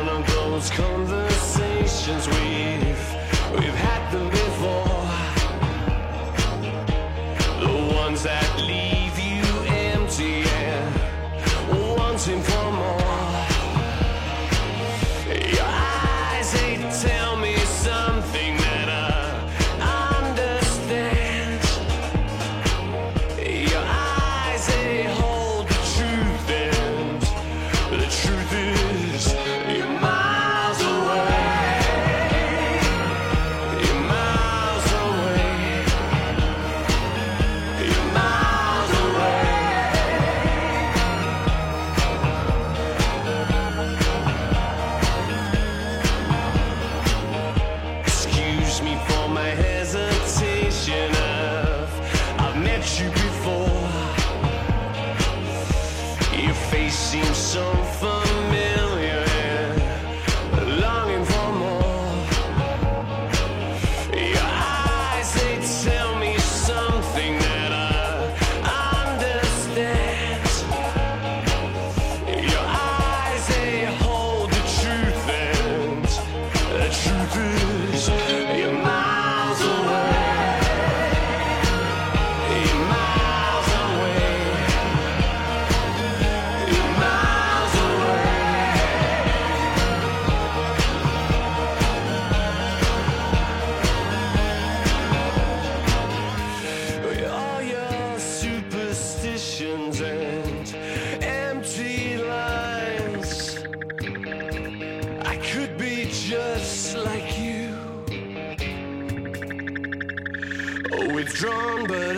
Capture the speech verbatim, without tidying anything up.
one of those conversations we've we've had them before. The ones that leave you empty and wanting for more. Your eyes, they tell me something that I understand. Your eyes, they hold the truth, and the truth is you're miles away. You're miles away. You're miles away. Excuse me for my hesitation. I've, I've met you before. Your face seems so familiar and longing for more. Your eyes, they tell me something that I understand. Your eyes, they hold the truth, and the truth is you're miles away. You're miles away. You're miles away. All your superstitions and empty lines. I could be just like you, withdrawn but